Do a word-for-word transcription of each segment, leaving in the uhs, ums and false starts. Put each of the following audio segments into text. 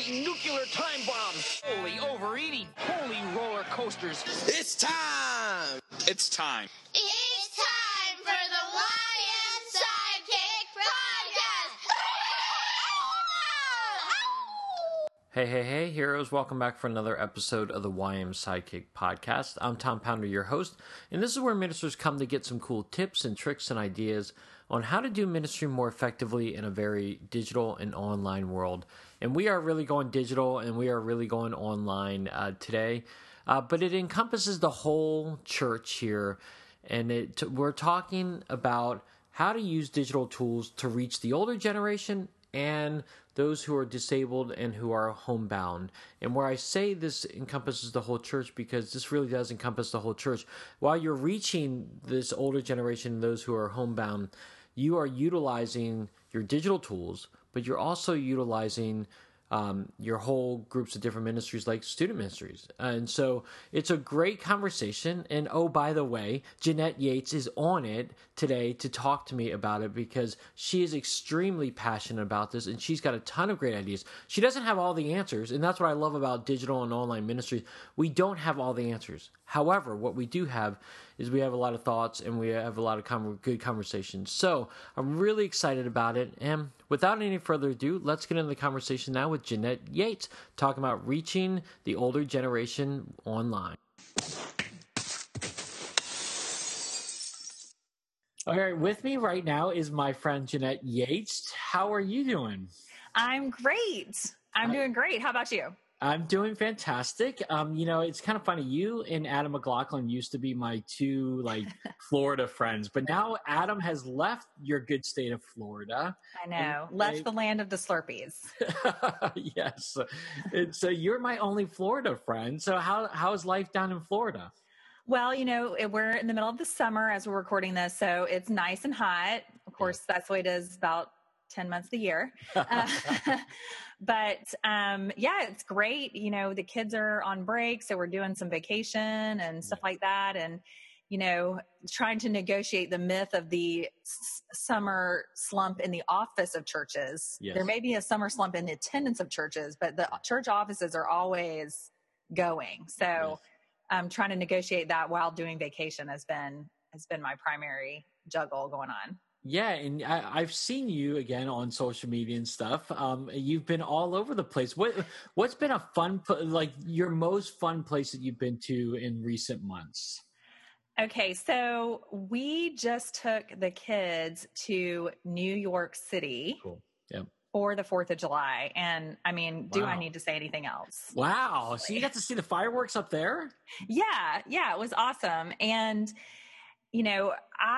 Holy nuclear time bombs! Holy overeating! Holy roller coasters! It's time! It's time. It's time for the Y M Sidekick Podcast! Hey, hey, hey, heroes. Welcome back for another episode of the Y M Sidekick Podcast. I'm Tom Pounder, your host, and this is where ministers come to get some cool tips and tricks and ideas on how to do ministry more effectively in a very digital and online world. And we are really going digital and we are really going online uh, today, uh, but it encompasses the whole church here. And it, we're talking about how to use digital tools to reach the older generation and those who are disabled and who are homebound. And where I say this encompasses the whole church, because this really does encompass the whole church. While you're reaching this older generation and those who are homebound, you are utilizing your digital tools, but you're also utilizing um, your whole groups of different ministries like student ministries. And so it's a great conversation. And oh, by the way, Jeanette Yates is on it today to talk to me about it because she is extremely passionate about this and she's got a ton of great ideas. She doesn't have all the answers, and that's what I love about digital and online ministries. We don't have all the answers. However, what we do have is we have a lot of thoughts and we have a lot of com- good conversations. So I'm really excited about it. And without any further ado, let's get into the conversation now with Jeanette Yates, talking about reaching the older generation online. All right, with me right now is my friend Jeanette Yates. How are you doing? I'm great. I'm doing great. How about you? I'm doing fantastic. Um, you know, it's kind of funny. You and Adam McLaughlin used to be my two like Florida friends, but now Adam has left your good state of Florida. I know. And, left uh, the land of the Slurpees. Yes. And so you're my only Florida friend. So how how is life down in Florida? Well, you know, it- we're in the middle of the summer as we're recording this, so it's nice and hot. Of course, that's the way it is about ten months of the year. Uh, but um, yeah, it's great. You know, the kids are on break, so we're doing some vacation and stuff like that. And, you know, trying to negotiate the myth of the s- summer slump in the office of churches. Yes. There may be a summer slump in the attendance of churches, but the church offices are always going. So Yes. um, trying to negotiate that while doing vacation has been, has been my primary juggle going on. Yeah, and I, I've seen you again on social media and stuff. Um, you've been all over the place. What what's been a fun, pl- like your most fun place that you've been to in recent months? Okay, so we just took the kids to New York City Cool. Yep. for the fourth of July. And I mean, do I Wow. need to say anything else? Wow. So you got to see the fireworks up there? Yeah, yeah, it was awesome. And, you know,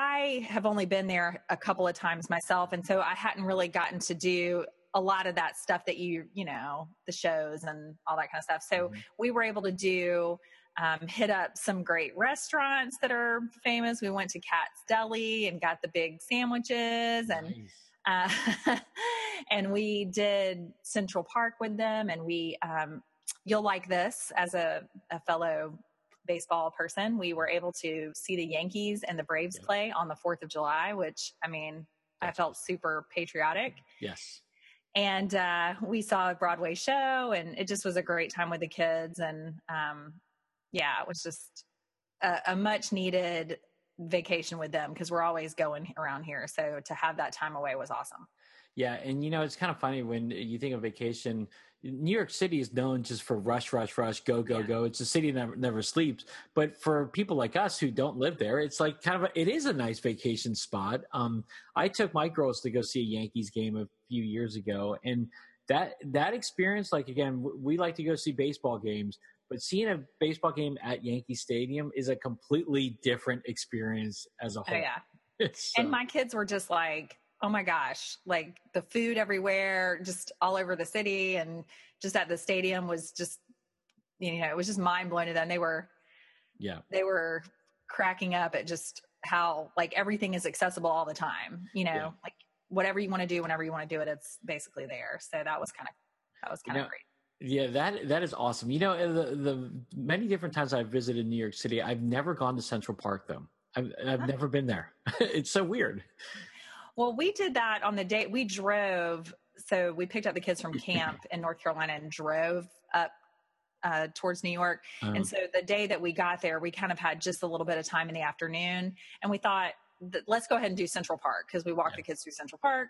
I have only been there a couple of times myself. And so I hadn't really gotten to do a lot of that stuff that you, you know, the shows and all that kind of stuff. So Mhm. we were able to do, um, hit up some great restaurants that are famous. We went to Cat's Deli and got the big sandwiches and, Nice. uh, and we did Central Park with them. And we, um, you'll like this as a, a fellow baseball person, we were able to see the Yankees and the Braves Yeah. play on the fourth of July, which, I mean, That's I felt super patriotic. Yes. And uh, we saw a Broadway show, and it just was a great time with the kids. And um, yeah, it was just a, a much needed vacation with them because we're always going around here. So to have that time away was awesome. Yeah, and you know, it's kind of funny when you think of vacation. New York City is known just for rush, rush, rush, go, go, Yeah. go. It's a city that never, never sleeps. But for people like us who don't live there, it's like kind of a, it is a nice vacation spot. Um, I took my girls to go see a Yankees game a few years ago, and that that experience, like again, w- we like to go see baseball games, but seeing a baseball game at Yankee Stadium is a completely different experience as a Oh, whole. yeah. So- And my kids were just like, oh my gosh, like the food everywhere, just all over the city and just at the stadium was just, you know, it was just mind blowing to them. They were, yeah. they were cracking up at just how like everything is accessible all the time, you know, Yeah. like whatever you want to do, whenever you want to do it, it's basically there. So that was kind of, that was kind You of know, great. Yeah, that that is awesome. You know, the the many different times I've visited New York City, I've never gone to Central Park though. I've I've Huh. never been there. It's so weird. Well, we did that on the day we drove so we picked up the kids from camp in North Carolina and drove up uh, towards New York. Um, and so the day that we got there, we kind of had just a little bit of time in the afternoon, and we thought, th- let's go ahead and do Central Park, because we walked Yeah. the kids through Central Park.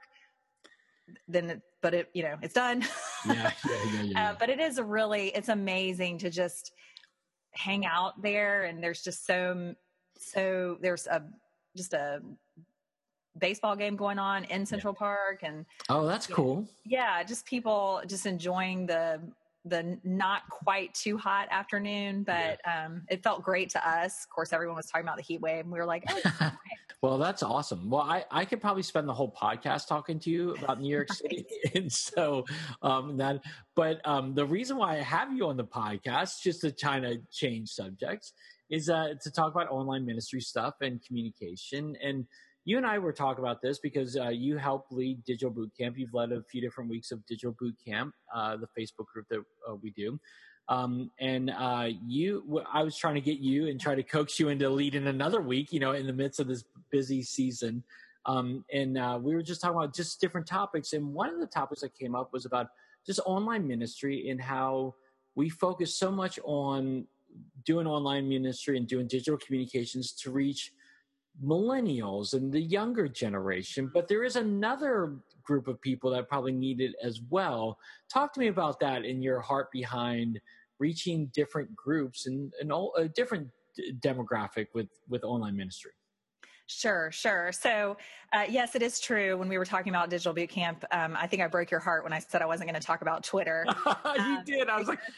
Then, it, but it, you know, it's done. yeah, yeah, yeah, yeah. Uh, but it is a really, it's amazing to just hang out there. And there's just so, so there's a, just a baseball game going on in Central yeah. Park. And oh, that's cool. Know, yeah. Just people just enjoying the, the not quite too hot afternoon, but yeah. um, it felt great to us. Of course, everyone was talking about the heat wave, and we were like, oh, well, that's awesome. Well, I, I could probably spend the whole podcast talking to you about New York City. and so um, that, but um, the reason why I have you on the podcast, just to kind of change subjects, is uh, to talk about online ministry stuff and communication. And you and I were talking about this because uh, you help lead Digital Boot Camp. You've led a few different weeks of Digital Boot Camp, uh, the Facebook group that uh, we do. Um, and uh, you, I was trying to get you and try to coax you into leading another week, you know, in the midst of this busy season. Um, and uh, we were just talking about just different topics. And one of the topics that came up was about just online ministry and how we focus so much on doing online ministry and doing digital communications to reach millennials and the younger generation, but there is another group of people that probably need it as well. Talk to me about that and your heart behind reaching different groups and, and all, a different d- demographic with, with online ministry. Sure, sure. So, uh, yes, it is true. When we were talking about Digital Boot Camp, um, I think I broke your heart when I said I wasn't going to talk about Twitter. you um, did. I was like,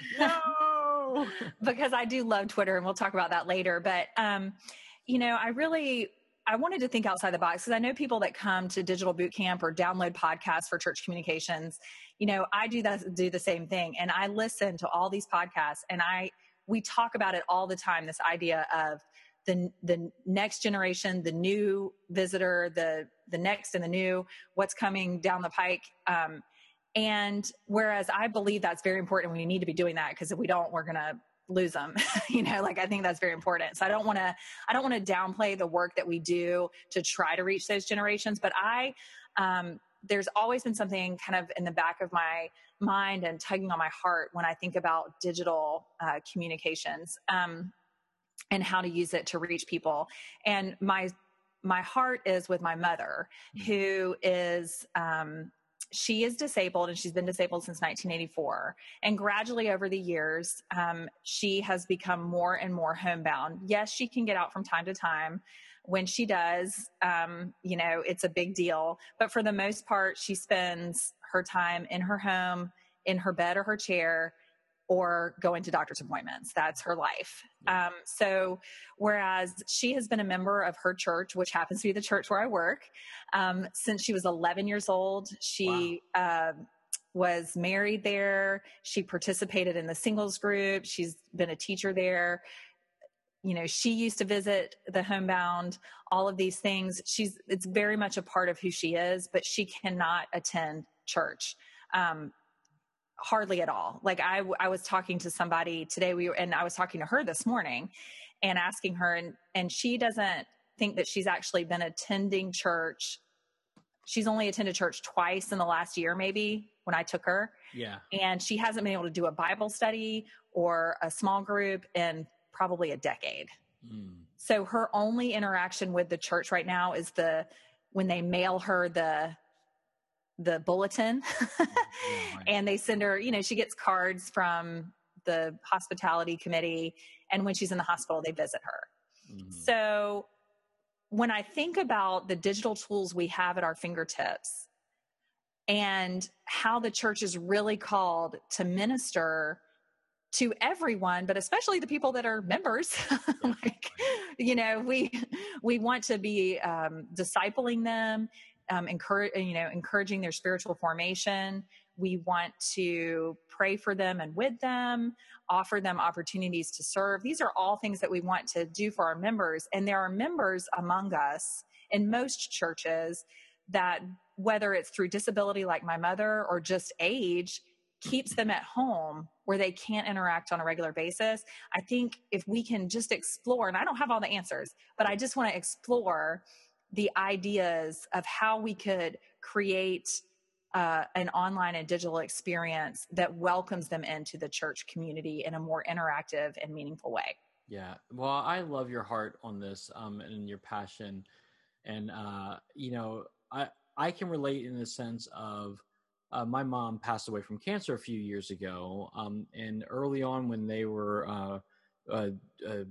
no. Because I do love Twitter, and we'll talk about that later. But, um, you know, I really, I wanted to think outside the box, because I know people that come to Digital Boot Camp or download podcasts for church communications. You know, I do that, do the same thing. And I listen to all these podcasts, and I, we talk about it all the time. This idea of the, the next generation, the new visitor, the, the next and the new, what's coming down the pike. Um, and whereas I believe that's very important, we need to be doing that, because if we don't, we're going to lose them. you know, like I think that's very important. So I don't want to, I don't want to downplay the work that we do to try to reach those generations. But I, um, there's always been something kind of in the back of my mind and tugging on my heart when I think about digital uh, communications um, and how to use it to reach people. And my, my heart is with my mother, who is, um, she is disabled, and she's been disabled since nineteen eighty-four. And gradually over the years, um, she has become more and more homebound. Yes, she can get out from time to time. When she does, um, you know, it's a big deal. But for the most part, she spends her time in her home, in her bed or her chair, or going to doctor's appointments. That's her life. Um, so whereas she has been a member of her church, which happens to be the church where I work, um, since she was eleven years old, she wow. uh, was married there. She participated in the singles group. She's been a teacher there. You know, she used to visit the homebound, all of these things. She's, it's very much a part of who she is, but she cannot attend church. Um, Hardly at all. Like I, I was talking to somebody today, we were, and I was talking to her this morning and asking her, and, and she doesn't think that she's actually been attending church. She's only attended church twice in the last year, maybe, when I took her. Yeah. And she hasn't been able to do a Bible study or a small group in probably a decade. Mm. So her only interaction with the church right now is the, when they mail her the, the bulletin and they send her, you know, she gets cards from the hospitality committee. And when she's in the hospital, they visit her. Mm-hmm. So when I think about the digital tools we have at our fingertips and how the church is really called to minister to everyone, but especially the people that are members, like, you know, we, we want to be um, discipling them, Um, encourage, you know, encouraging their spiritual formation. We want to pray for them and with them, offer them opportunities to serve. These are all things that we want to do for our members. And there are members among us in most churches that, whether it's through disability like my mother or just age, keeps them at home where they can't interact on a regular basis. I think if we can just explore, and I don't have all the answers, but I just want to explore the ideas of how we could create uh, an online and digital experience that welcomes them into the church community in a more interactive and meaningful way. Yeah. Well, I love your heart on this, um, and your passion. And, uh, you know, I, I can relate in the sense of, uh, my mom passed away from cancer a few years ago. Um, and early on when they were, uh, uh, uh,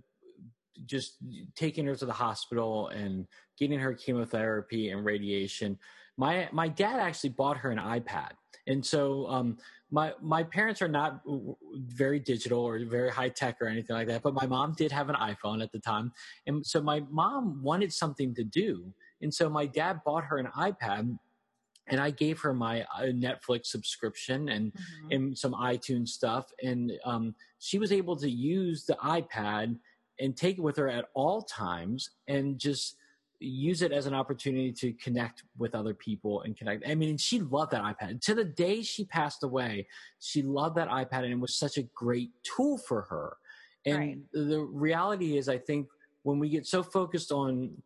just taking her to the hospital and getting her chemotherapy and radiation, my, my dad actually bought her an iPad. And so, um, my, my parents are not very digital or very high tech or anything like that, but my mom did have an iPhone at the time. And so my mom wanted something to do. And so my dad bought her an iPad, and I gave her my Netflix subscription and, mm-hmm. and some iTunes stuff. And, um, she was able to use the iPad and take it with her at all times and just use it as an opportunity to connect with other people and connect. I mean, she loved that iPad. To the day she passed away, she loved that iPad, and it was such a great tool for her. And right. the reality is, I think when we get so focused on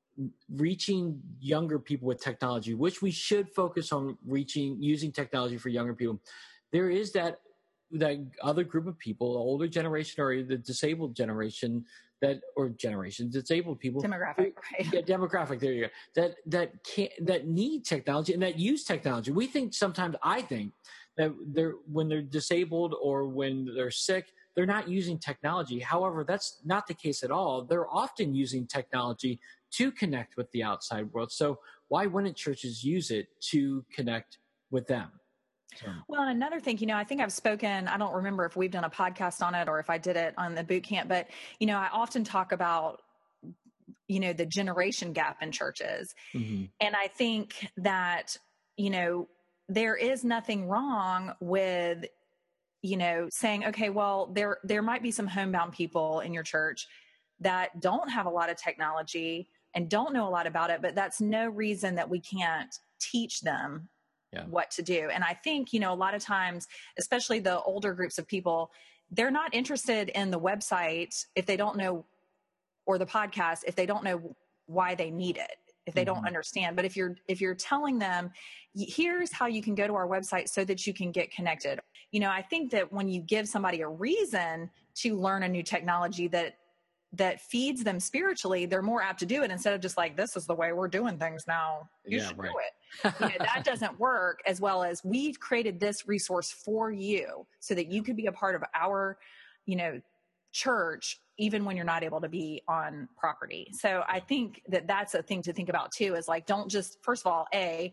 reaching younger people with technology, which we should focus on reaching, using technology for younger people, there is that that other group of people, the older generation or the disabled generation, that or generation disabled people, demographic, right? Yeah, demographic. There you go. That that can that need technology and that use technology. We think sometimes I think that they're when they're disabled or when they're sick, they're not using technology. However, that's not the case at all. They're often using technology to connect with the outside world. So why wouldn't churches use it to connect with them? So. Well, and another thing, you know, I think I've spoken, I don't remember if we've done a podcast on it or if I did it on the boot camp, but, you know, I often talk about, you know, the generation gap in churches. Mm-hmm. And I think that, you know, there is nothing wrong with, you know, saying, okay, well, there, there might be some homebound people in your church that don't have a lot of technology and don't know a lot about it, but that's no reason that we can't teach them yeah. what to do. And I think, you know, a lot of times, especially the older groups of people, they're not interested in the website if they don't know, or the podcast, if they don't know why they need it, if they mm-hmm. don't understand. But if you're, if you're telling them, here's how you can go to our website so that you can get connected. You know, I think that when you give somebody a reason to learn a new technology that, that feeds them spiritually, they're more apt to do it instead of just like, this is the way we're doing things now. You yeah, should right. do it. You know, that doesn't work as well as we've created this resource for you so that you could be a part of our, you know, church, even when you're not able to be on property. So I think that that's a thing to think about too, is like, don't just, first of all, A,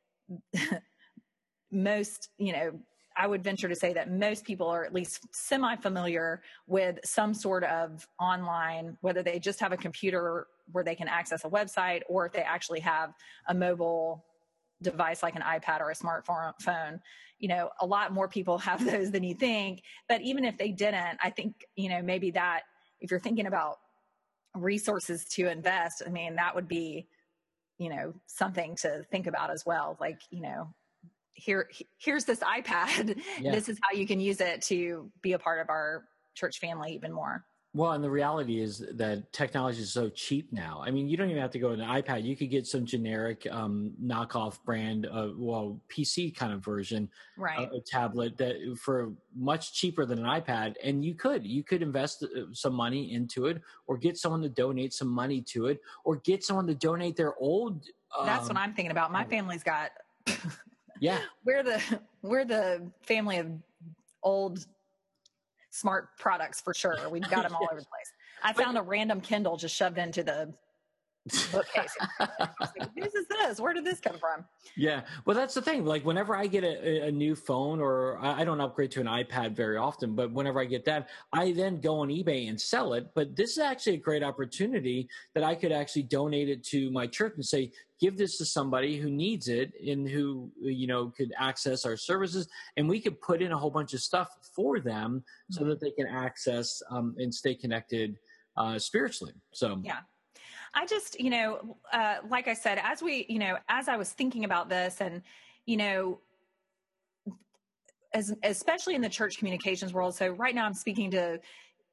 most, you know, I would venture to say that most people are at least semi-familiar with some sort of online, whether they just have a computer where they can access a website, or if they actually have a mobile device like an iPad or a smartphone. You know, a lot more people have those than you think. But even if they didn't, I think, you know, maybe that if you're thinking about resources to invest, I mean, that would be, you know, something to think about as well. Like, you know, here, here's this iPad. Yeah. This is how you can use it to be a part of our church family even more. Well, and the reality is that technology is so cheap now. I mean, you don't even have to go to an iPad. You could get some generic um, knockoff brand, uh, well, P C kind of version, right. uh, a tablet that for much cheaper than an iPad. And you could, you could invest some money into it, or get someone to donate some money to it, or get someone to donate their old. Um, That's what I'm thinking about. My family's got. Yeah, we're the we're the family of old smart products for sure. We've got them all over the place. I found a random Kindle just shoved into the bookcase. Like, whose is this? Where did this come from? Yeah, well, that's the thing. Like, whenever I get a, a new phone, or I don't upgrade to an iPad very often, but whenever I get that, I then go on eBay and sell it. But this is actually a great opportunity that I could actually donate it to my church and say, give this to somebody who needs it and who, you know, could access our services, and we could put in a whole bunch of stuff for them so mm-hmm. that they can access um, and stay connected uh, spiritually. So, yeah. I just, you know, uh, like I said, as we, you know, as I was thinking about this, and, you know, as, especially in the church communications world. So right now I'm speaking to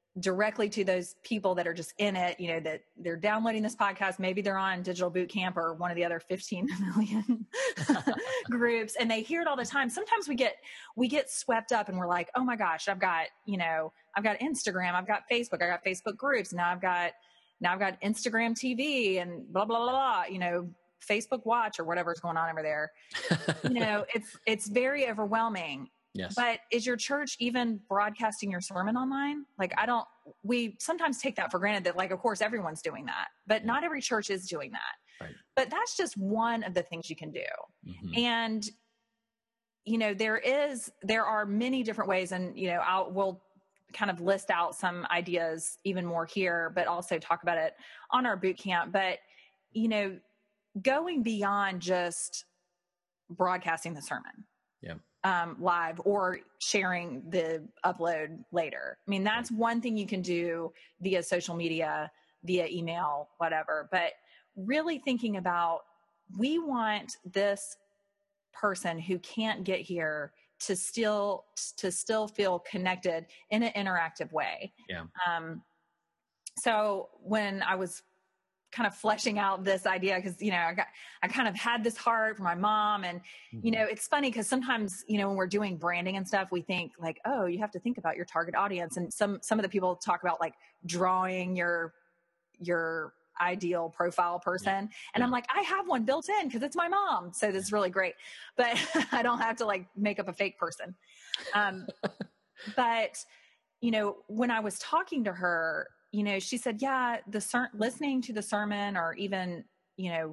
directly to those people that are just in it, you know, that they're downloading this podcast. Maybe they're on Digital Boot Camp or one of the other fifteen million groups, and they hear it all the time. Sometimes we get, we get swept up and we're like, oh my gosh, I've got, you know, I've got Instagram, I've got Facebook, I got Facebook groups. Now I've got, now I've got Instagram T V and blah, blah, blah, blah, you know, Facebook Watch or whatever's going on over there. You know, it's, it's very overwhelming. Yes. But is your church even broadcasting your sermon online? Like, I don't, we sometimes take that for granted that, like, of course, everyone's doing that, but not every church is doing that. Right. But that's just one of the things you can do. Mm-hmm. And, you know, there is, there are many different ways, and, you know, I'll, we'll kind of list out some ideas even more here, but also talk about it on our boot camp. But, you know, going beyond just broadcasting the sermon. Yeah. Um, live or sharing the upload later. I mean, that's one thing you can do via social media, via email, whatever. But really thinking about, we want this person who can't get here to still to still feel connected in an interactive way. Yeah. Um, so when I was kind of fleshing out this idea, because, you know, I got, I kind of had this heart for my mom, and, mm-hmm. you know, it's funny because sometimes, you know, when we're doing branding and stuff, we think like, oh, you have to think about your target audience. And some, some of the people talk about like drawing your, your ideal profile person. Yeah. And yeah. I'm like, I have one built in because it's my mom. So this is really great, but I don't have to like make up a fake person. Um, but, you know, when I was talking to her, you know, she said, yeah, the ser- listening to the sermon or even, you know,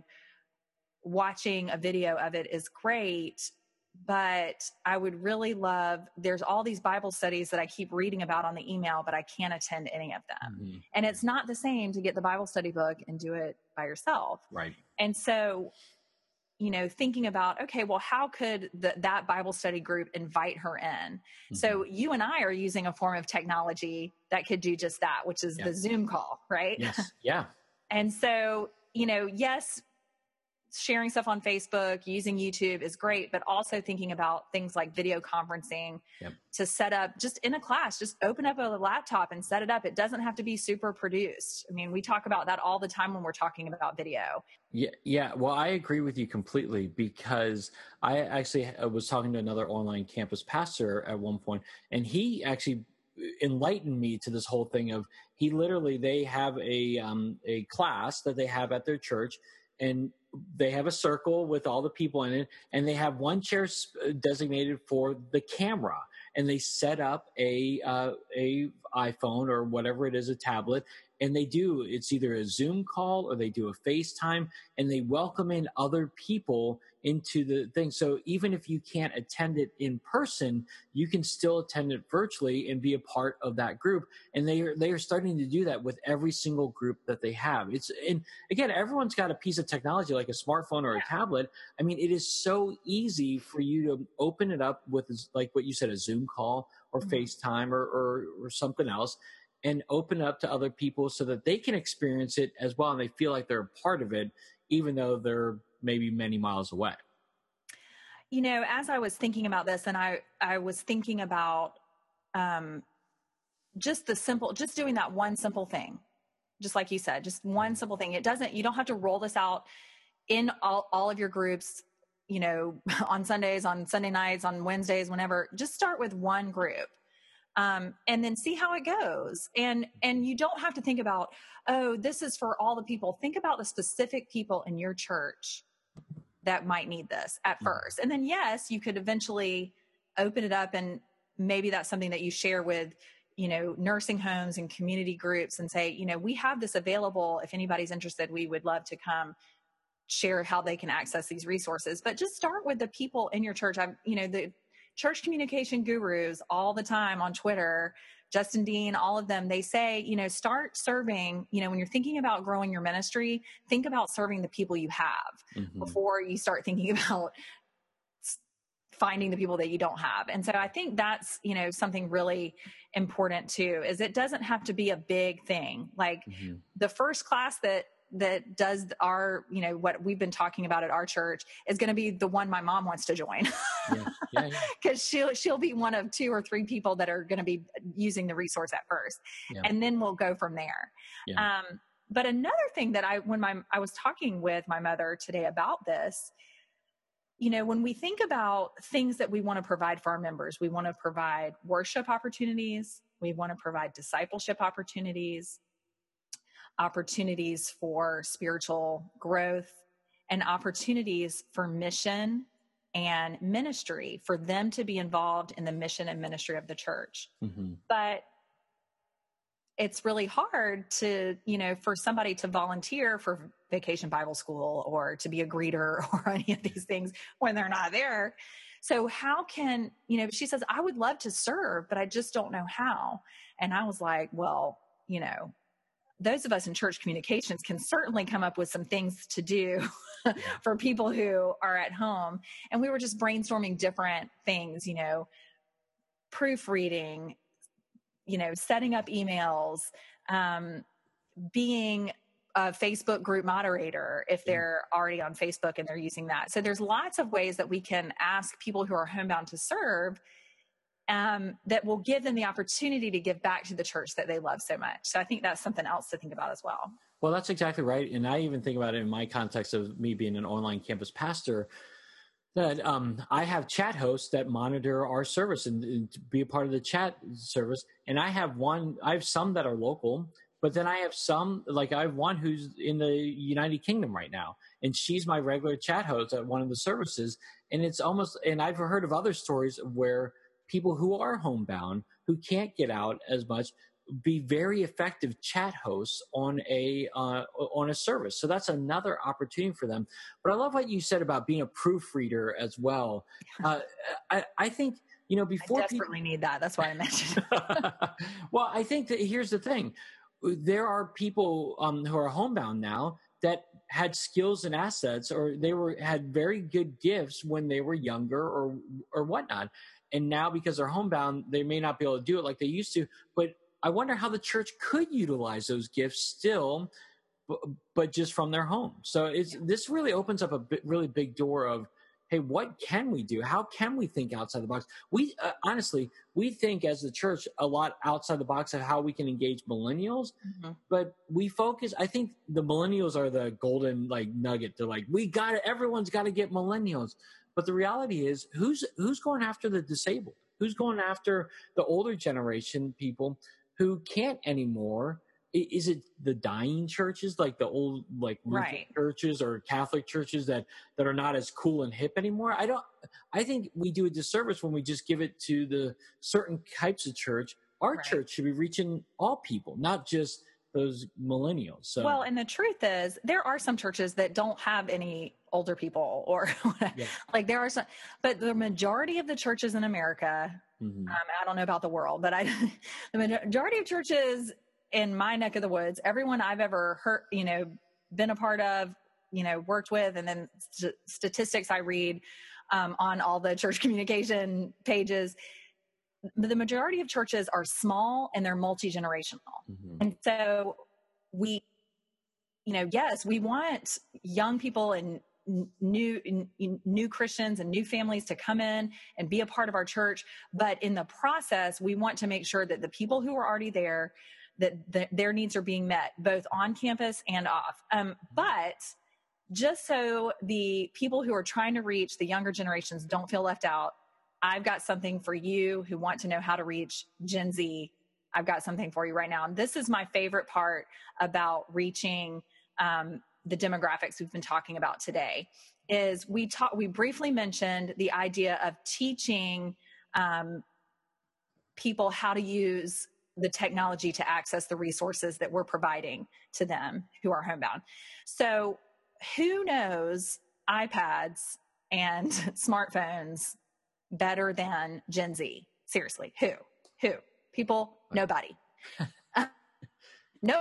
watching a video of it is great, but I would really love, there's all these Bible studies that I keep reading about on the email, but I can't attend any of them. Mm-hmm. And it's not the same to get the Bible study book and do it by yourself. Right. And so, you know, thinking about, okay, well, how could the, that Bible study group invite her in? Mm-hmm. So you and I are using a form of technology that could do just that, which is yeah. the Zoom call, right? Yes. Yeah. And so, you know, yes, sharing stuff on Facebook, using YouTube is great, but also thinking about things like video conferencing yep. to set up just in a class, just open up a laptop and set it up. It doesn't have to be super produced. I mean, we talk about that all the time when we're talking about video. Yeah. Yeah. Well, I agree with you completely, because I actually was talking to another online campus pastor at one point, and he actually enlightened me to this whole thing of, he literally, they have a, um, a class that they have at their church, and they have a circle with all the people in it, and they have one chair designated for the camera, and they set up a uh, a iPhone or whatever it is, a tablet, and they do, it's either a Zoom call or they do a FaceTime, and they welcome in other people into the thing. So even if you can't attend it in person, you can still attend it virtually and be a part of that group. And they are, they are starting to do that with every single group that they have. It's, and again, everyone's got a piece of technology like a smartphone or a tablet. I mean, it is so easy for you to open it up with, like what you said, a Zoom call or mm-hmm. FaceTime or, or, or something else, and open up to other people so that they can experience it as well. And they feel like they're a part of it, even though they're maybe many miles away. You know, as I was thinking about this, and I, I was thinking about um, just the simple, just doing that one simple thing, just like you said, just one simple thing. It doesn't, you don't have to roll this out in all, all of your groups, you know, on Sundays, on Sunday nights, on Wednesdays, whenever. Just start with one group. Um, and then see how it goes. And, and you don't have to think about, oh, this is for all the people. Think about the specific people in your church that might need this at first. And then, yes, you could eventually open it up, and maybe that's something that you share with, you know, nursing homes and community groups, and say, you know, we have this available. If anybody's interested, we would love to come share how they can access these resources. But just start with the people in your church. I'm, you know, the church communication gurus all the time on Twitter, Justin Dean, all of them, they say, you know, start serving, you know, when you're thinking about growing your ministry, think about serving the people you have mm-hmm. before you start thinking about finding the people that you don't have. And so I think that's, you know, something really important too, is it doesn't have to be a big thing. Like mm-hmm. the first class that that does our, you know, what we've been talking about at our church is going to be the one my mom wants to join. Yeah, yeah, yeah. Cause she'll, she'll be one of two or three people that are going to be using the resource at first. Yeah. And then we'll go from there. Yeah. Um, but another thing that I, when my, I was talking with my mother today about this, you know, when we think about things that we want to provide for our members, we want to provide worship opportunities. We want to provide discipleship opportunities, opportunities for spiritual growth, and opportunities for mission and ministry, for them to be involved in the mission and ministry of the church. Mm-hmm. But it's really hard to, you know, for somebody to volunteer for Vacation Bible School or to be a greeter or any of these things when they're not there. So how can, you know, she says, I would love to serve, but I just don't know how. And I was like, well, you know, those of us in church communications can certainly come up with some things to do for people who are at home. And we were just brainstorming different things, you know, proofreading, you know, setting up emails, um, being a Facebook group moderator if they're already on Facebook and they're using that. So there's lots of ways that we can ask people who are homebound to serve, um, that will give them the opportunity to give back to the church that they love so much. So I think that's something else to think about as well. Well, that's exactly right. And I even think about it in my context of me being an online campus pastor, that um, I have chat hosts that monitor our service and, and be a part of the chat service. And I have one, I have some that are local, but then I have some, like I have one who's in the United Kingdom right now, and she's my regular chat host at one of the services. And it's almost, and I've heard of other stories where people who are homebound, who can't get out as much, be very effective chat hosts on a uh, on a service. So that's another opportunity for them. But I love what you said about being a proofreader as well. Uh, I, I think, you know, before I desperately people... need that. That's why I mentioned it. Well, I think that here's the thing. There are people um, who are homebound now that had skills and assets, or they were had very good gifts when they were younger or or whatnot. And now because they're homebound, they may not be able to do it like they used to. But I wonder how the church could utilize those gifts still, but just from their home. So it's, this really opens up a bit, really big door of, hey, what can we do? How can we think outside the box? We uh, honestly, we think as the church a lot outside the box of how we can engage millennials, mm-hmm. but we focus, I think the millennials are the golden like nugget. They're like, we got it. Everyone's got to get millennials. But the reality is who's, who's going after the disabled? Who's going after the older generation people who can't anymore? Is it the dying churches, like the old, like Lutheran right. churches or Catholic churches that, that are not as cool and hip anymore? I don't, I think we do a disservice when we just give it to the certain types of church. Our right. church should be reaching all people, not just those millennials. So, well, and the truth is there are some churches that don't have any older people or yeah. like there are some, but the majority of the churches in America, mm-hmm. um, I don't know about the world, but I, the majority of churches in my neck of the woods, everyone I've ever heard, you know, been a part of, you know, worked with, and then st- statistics I read um, on all the church communication pages, the majority of churches are small and they're multi-generational. Mm-hmm. And so we, you know, yes, we want young people and new new Christians and new families to come in and be a part of our church. But in the process, we want to make sure that the people who are already there, that the, their needs are being met both on campus and off. Um, but just so the people who are trying to reach the younger generations don't feel left out, I've got something for you who want to know how to reach Gen Z. I've got something for you right now. And this is my favorite part about reaching um, the demographics we've been talking about today is we talk, we briefly mentioned the idea of teaching um, people how to use the technology to access the resources that we're providing to them who are homebound. So who knows iPads and smartphones better than Gen Z? Seriously, who? Who? People? Nobody. uh, no.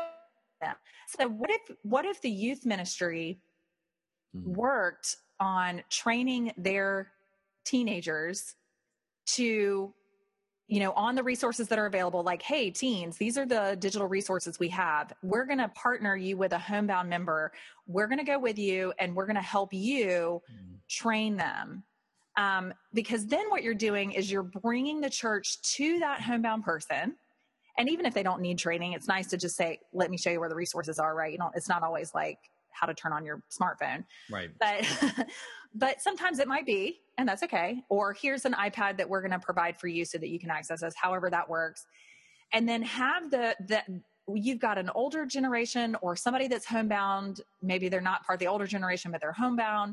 So what if what if the youth ministry mm-hmm. worked on training their teenagers to you know, on the resources that are available, like, hey, teens, these are the digital resources we have. We're going to partner you with a homebound member. We're going to go with you and we're going to help you train them. Um, because then what you're doing is you're bringing the church to that homebound person. And even if they don't need training, it's nice to just say, let me show you where the resources are, right? You know, it's not always like how to turn on your smartphone. Right. But, but sometimes it might be, and that's okay. Or here's an iPad that we're going to provide for you so that you can access us, however that works. And then have the, the, you've got an older generation or somebody that's homebound. Maybe they're not part of the older generation, but they're homebound.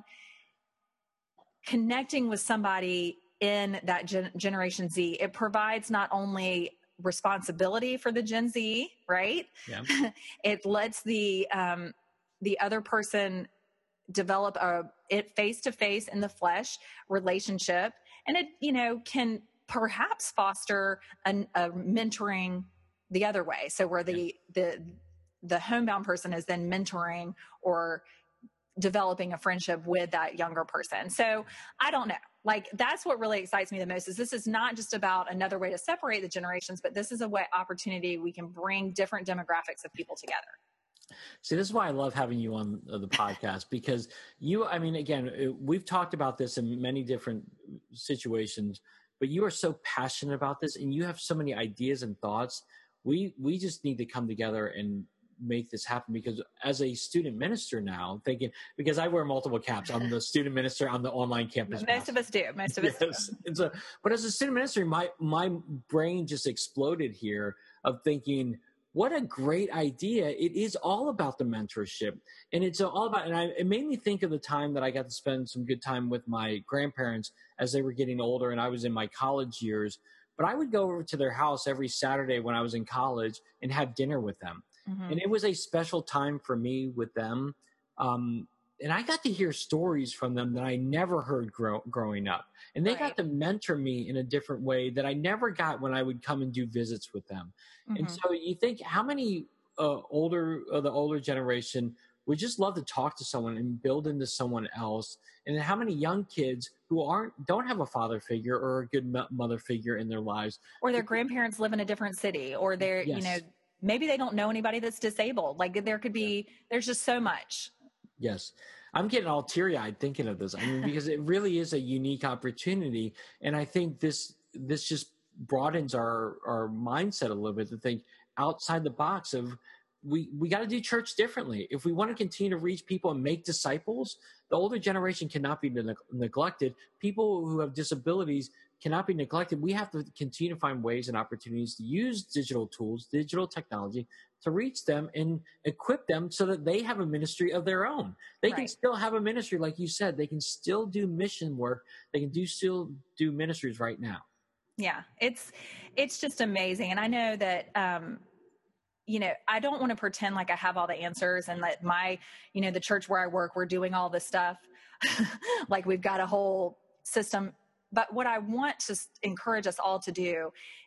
Connecting with somebody in that gen- Generation Z, it provides not only responsibility for the Gen Z, right? Yeah. It lets the, um, the other person develop a it face to face in the flesh relationship. And it, you know, can perhaps foster an, a mentoring the other way. So where the, yeah. the, the homebound person is then mentoring or developing a friendship with that younger person. So I don't know, like, that's what really excites me the most is this is not just about another way to separate the generations, but this is a way opportunity we can bring different demographics of people together. See, this is why I love having you on the podcast, because you, I mean, again, we've talked about this in many different situations, but you are so passionate about this and you have so many ideas and thoughts. We, we just need to come together and make this happen, because as a student minister now, thinking, because I wear multiple caps, I'm the student minister, I'm the online campus Most pastor. of us do. Most of us yes. do. And so, but as a student minister, my, my brain just exploded here of thinking, what a great idea. It is all about the mentorship, and it's all about, and I, it made me think of the time that I got to spend some good time with my grandparents as they were getting older and I was in my college years. But I would go over to their house every Saturday when I was in college and have dinner with them. Mm-hmm. And it was a special time for me with them. Um, and I got to hear stories from them that I never heard grow, growing up. And they right. got to mentor me in a different way that I never got when I would come and do visits with them. Mm-hmm. And so you think how many uh, older, uh, the older generation would just love to talk to someone and build into someone else. And how many young kids who aren't, don't have a father figure or a good mother figure in their lives. Or their grandparents live in a different city, or they're, yes. you know, maybe they don't know anybody that's disabled. Like there could be, yeah. there's just so much. Yes. I'm getting all teary-eyed thinking of this. I mean, because it really is a unique opportunity. And I think this, this just broadens our, our mindset a little bit to think outside the box of we, we got to do church differently. If we want to continue to reach people and make disciples, the older generation cannot be ne- neglected. People who have disabilities cannot be neglected. We have to continue to find ways and opportunities to use digital tools, digital technology to reach them and equip them so that they have a ministry of their own. They right. can still have a ministry. Like you said, they can still do mission work. They can do still do ministries right now. Yeah, it's, it's just amazing. And I know that, um, you know, I don't want to pretend like I have all the answers and that my, you know, the church where I work, we're doing all this stuff. Like we've got a whole system. But what I want to encourage us all to do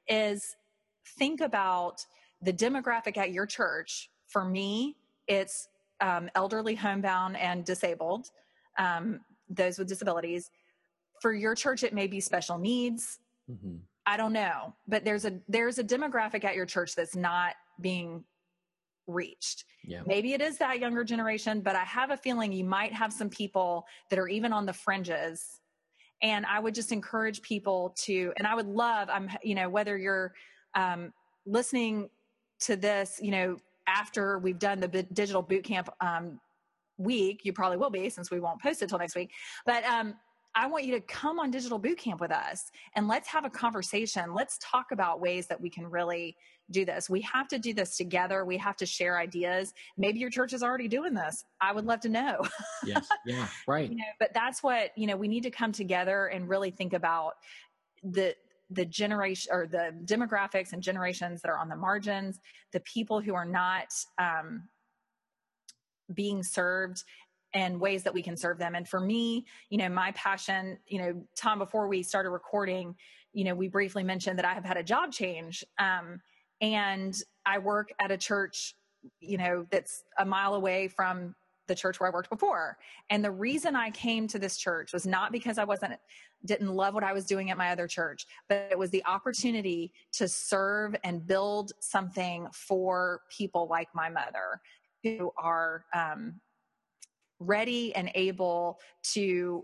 is think about the demographic at your church. For me, it's um, elderly, homebound, and disabled, um, those with disabilities. For your church, it may be special needs. Mm-hmm. I don't know. But there's a there's a demographic at your church that's not being reached. Yeah. Maybe it is that younger generation, but I have a feeling you might have some people that are even on the fringes. And I would just encourage people to, and I would love, I'm, you know, whether you're um, listening to this, you know, after we've done the b- digital boot camp um, week, you probably will be since we won't post it till next week. But um, I want you to come on digital boot camp with us and let's have a conversation. Let's talk about ways that we can really do this. We have to do this together. We have to share ideas. Maybe your church is already doing this. I would love to know. Yes. Yeah. Right. You know, but that's what, you know, we need to come together and really think about the, the generation or the demographics and generations that are on the margins, the people who are not um, being served and ways that we can serve them. And for me, you know, my passion, you know, Tom, before we started recording, you know, we briefly mentioned that I have had a job change. Um, and I work at a church, you know, that's a mile away from the church where I worked before. And the reason I came to this church was not because I wasn't, didn't love what I was doing at my other church, but it was the opportunity to serve and build something for people like my mother who are um, ready and able to,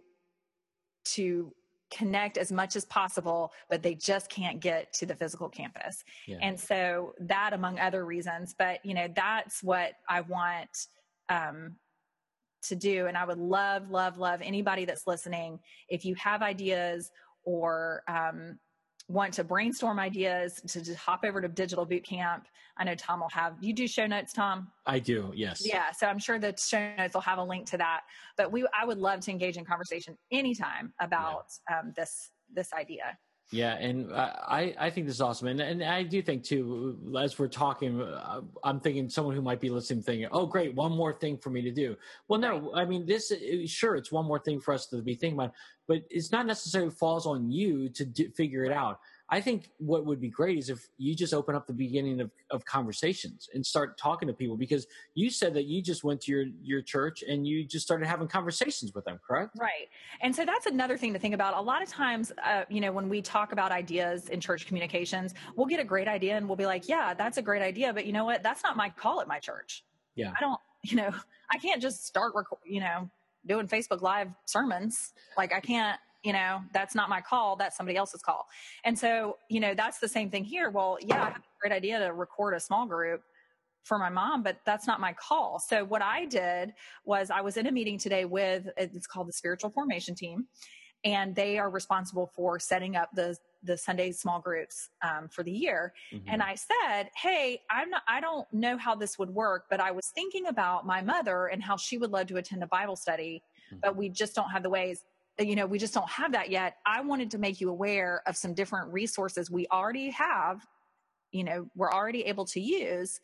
to connect as much as possible, but they just can't get to the physical campus. Yeah. And so that, among other reasons, but you know, that's what I want um, to do. And I would love, love, love anybody that's listening. If you have ideas or um, want to brainstorm ideas to just hop over to Digital Boot Camp. I know Tom will have, you do show notes, Tom? I do. Yes. Yeah. So I'm sure the show notes will have a link to that, but we, I would love to engage in conversation anytime about yeah. um, this, this idea. Yeah. And I, I think this is awesome. And, and I do think too, as we're talking, uh, I'm thinking someone who might be listening thinking, oh, great, one more thing for me to do. Well, no, right. I mean, this, sure, it's one more thing for us to be thinking about, but it's not necessarily falls on you to do, figure it out. I think what would be great is if you just open up the beginning of, of conversations and start talking to people, because you said that you just went to your, your church and you just started having conversations with them, correct? Right. And so that's another thing to think about. A lot of times, uh, you know, when we talk about ideas in church communications, we'll get a great idea and we'll be like, yeah, that's a great idea. But you know what? That's not my call at my church. Yeah. I don't, you know, I can't just start, rec- you know, doing Facebook Live sermons. Like I can't, you know, that's not my call. That's somebody else's call. And so, you know, that's the same thing here. Well, yeah, I have a great idea to record a small group for my mom, but that's not my call. So what I did was I was in a meeting today with, it's called the Spiritual Formation Team, and they are responsible for setting up the, the Sunday small groups um, for the year. Mm-hmm. And I said, hey, I'm not, I don't know how this would work, but I was thinking about my mother and how she would love to attend a Bible study, mm-hmm. but we just don't have the ways. You know, we just don't have that yet. I wanted to make you aware of some different resources we already have, you know, we're already able to use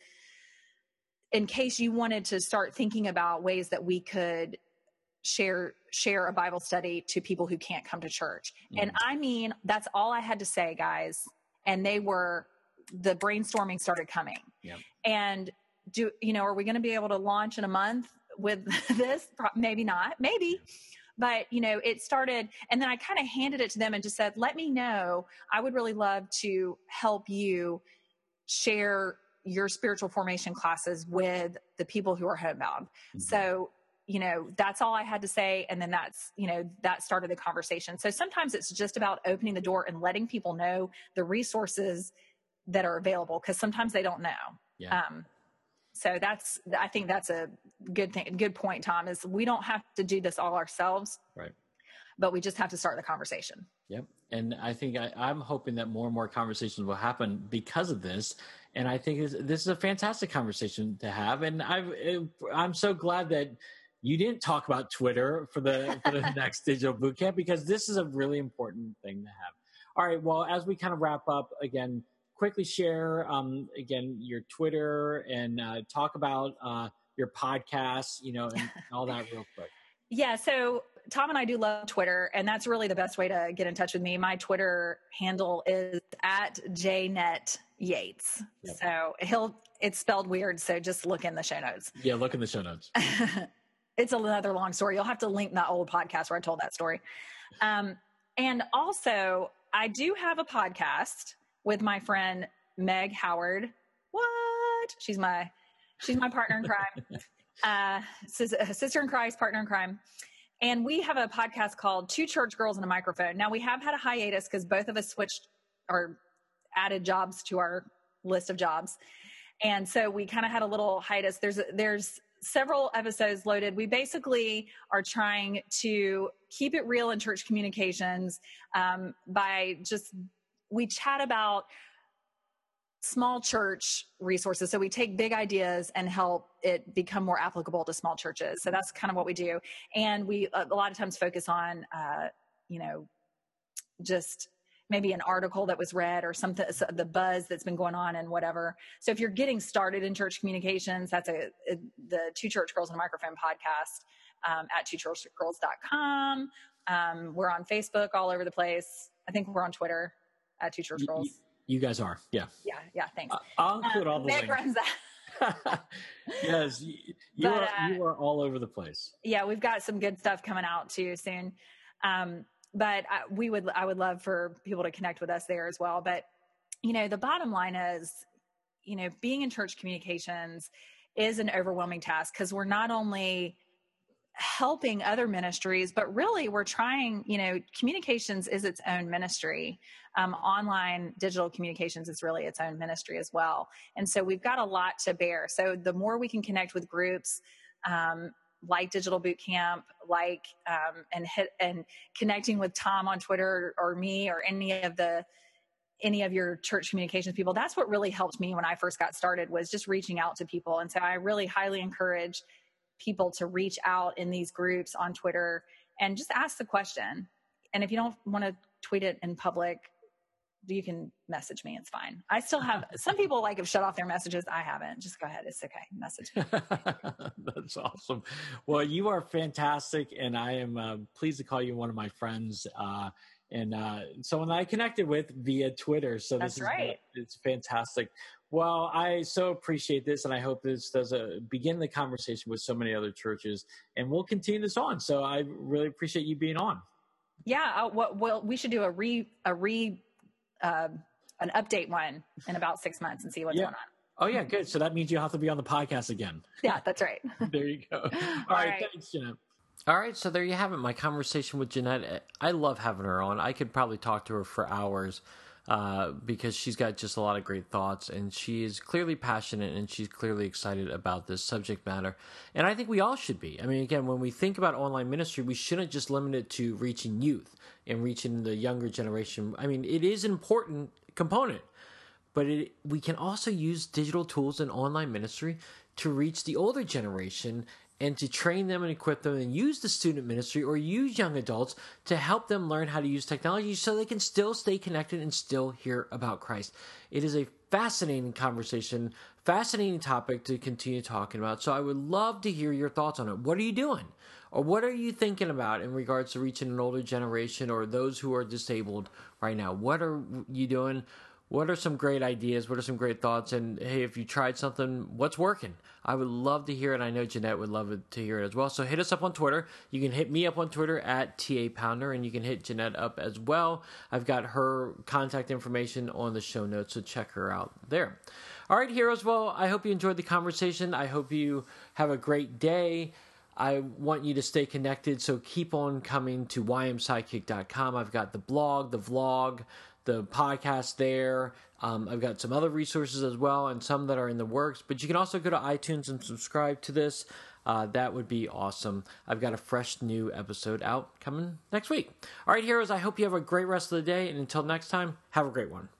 in case you wanted to start thinking about ways that we could share, share a Bible study to people who can't come to church. Mm. And I mean, that's all I had to say, guys. And they were, the brainstorming started coming. Yep. And do, you know, are we going to be able to launch in a month with this? Maybe not, maybe. But, you know, it started, and then I kind of handed it to them and just said, let me know. I would really love to help you share your spiritual formation classes with the people who are homebound. Mm-hmm. So, you know, that's all I had to say. And then that's, you know, that started the conversation. So sometimes it's just about opening the door and letting people know the resources that are available, because sometimes they don't know. Yeah. Um, So that's, I think that's a good thing, good point, Tom, is we don't have to do this all ourselves, right? But we just have to start the conversation. Yep. And I think I, I'm hoping that more and more conversations will happen because of this. And I think this, this is a fantastic conversation to have. And I've, I'm so glad that you didn't talk about Twitter for the, for the next Digital Boot Camp, because this is a really important thing to have. All right. Well, as we kind of wrap up again, quickly share, um, again, your Twitter and uh, talk about uh, your podcast, you know, and all that real quick. Yeah. So Tom and I do love Twitter, and that's really the best way to get in touch with me. My Twitter handle is at jnet yates. Yep. So he'll, it's spelled weird. So just look in the show notes. Yeah. Look in the show notes. It's another long story. You'll have to link that old podcast where I told that story. Um, and also I do have a podcast with my friend Meg Howard. What? She's my, she's my partner in crime. Uh, sister in Christ, partner in crime. And we have a podcast called Two Church Girls and a Microphone. Now we have had a hiatus because both of us switched or added jobs to our list of jobs. And so we kind of had a little hiatus. There's, there's several episodes loaded. We basically are trying to keep it real in church communications, um, by just, we chat about small church resources. So we take big ideas and help it become more applicable to small churches. So that's kind of what we do. And we, a lot of times focus on, uh, you know, just maybe an article that was read or something, the buzz that's been going on and whatever. So if you're getting started in church communications, that's a, a the Two Church Girls and a Microphone podcast, um, at two church girls dot com. Um, we're on Facebook all over the place. I think we're on Twitter at Two Church Girls. You, you guys are. Yeah. Yeah. Yeah. Thanks. I'll include um, all the Meg links. runs that. Yes, you, you But, are uh, you are all over the place. Yeah, we've got some good stuff coming out too soon. Um, but I, we would, I would love for people to connect with us there as well. But, you know, the bottom line is, you know, being in church communications is an overwhelming task because we're not only helping other ministries, but really we're trying, you know, communications is its own ministry. Um, online digital communications is really its own ministry as well. And so we've got a lot to bear. So the more we can connect with groups, um, like Digital Boot Camp, like, um, and hit and connecting with Tom on Twitter or me or any of the, any of your church communications people, that's what really helped me when I first got started, was just reaching out to people. And so I really highly encourage people to reach out in these groups on Twitter and just ask the question. And if you don't want to tweet it in public, you can message me. It's fine. I still have, some people like have shut off their messages. I haven't. Just go ahead. It's okay. Message me. That's awesome. Well, you are fantastic. And I am uh, pleased to call you one of my friends. Uh, and uh, someone that I connected with via Twitter. So this That's is right. It's fantastic. Well, I so appreciate this, and I hope this does a, begin the conversation with so many other churches, and we'll continue this on. So I really appreciate you being on. Yeah. Uh, well, well, we should do a re, a re, uh, an update one in about six months and see what's Yeah. going on. Oh, yeah, good. So that means you'll have to be on the podcast again. Yeah, that's right. There you go. All, All right, right. thanks, Jeanette. All right, so there you have it, my conversation with Jeanette. I love having her on. I could probably talk to her for hours uh, because she's got just a lot of great thoughts, and she is clearly passionate, and she's clearly excited about this subject matter. And I think we all should be. I mean, again, when we think about online ministry, we shouldn't just limit it to reaching youth and reaching the younger generation. I mean, it is an important component, but it, we can also use digital tools in online ministry to reach the older generation and to train them and equip them and use the student ministry or use young adults to help them learn how to use technology so they can still stay connected and still hear about Christ. It is a fascinating conversation, fascinating topic to continue talking about. So I would love to hear your thoughts on it. What are you doing? Or what are you thinking about in regards to reaching an older generation or those who are disabled right now? What are you doing? What are some great ideas? What are some great thoughts? And hey, if you tried something, what's working? I would love to hear it. I know Jeanette would love it to hear it as well. So hit us up on Twitter. You can hit me up on Twitter at T A Pounder, and you can hit Jeanette up as well. I've got her contact information on the show notes, so check her out there. All right, heroes. Well, I hope you enjoyed the conversation. I hope you have a great day. I want you to stay connected, so keep on coming to y m sidekick dot com. I've got the blog, the vlog, the podcast there. Um, I've got some other resources as well and some that are in the works. But you can also go to iTunes and subscribe to this. Uh, that would be awesome. I've got a fresh new episode out coming next week. All right, heroes, I hope you have a great rest of the day. And until next time, have a great one.